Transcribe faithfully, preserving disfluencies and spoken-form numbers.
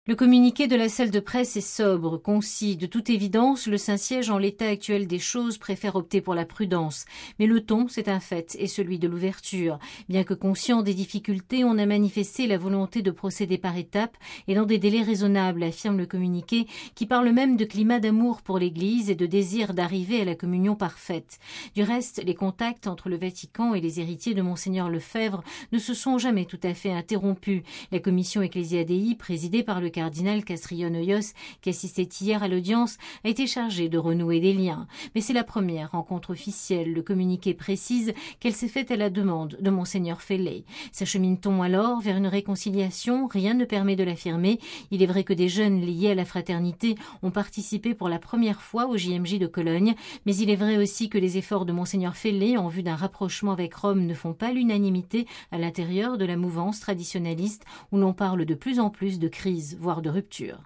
Le communiqué de la salle de presse est sobre, concis. De toute évidence, le Saint-Siège, en l'état actuel des choses, préfère opter pour la prudence. Mais le ton, c'est un fait, est celui de l'ouverture. Bien que conscient des difficultés, on a manifesté la volonté de procéder par étapes et dans des délais raisonnables, affirme le communiqué, qui parle même de climat d'amour pour l'Église et de désir d'arriver à la communion parfaite. Du reste, les contacts entre le Vatican et les héritiers de Monseigneur Lefebvre ne se sont jamais tout à fait interrompus. La commission Ecclesia Dei, présidée par le cardinal Castrillon-Hoyos, qui assistait hier à l'audience, a été chargé de renouer des liens. Mais c'est la première rencontre officielle. Le communiqué précise qu'elle s'est faite à la demande de Monseigneur Felley. S'achemine-t-on alors vers une réconciliation? Rien ne permet de l'affirmer. Il est vrai que des jeunes liés à la fraternité ont participé pour la première fois au J M J de Cologne, mais il est vrai aussi que les efforts de Monseigneur Felley en vue d'un rapprochement avec Rome ne font pas l'unanimité à l'intérieur de la mouvance traditionnaliste, où l'on parle de plus en plus de crise, voire de rupture.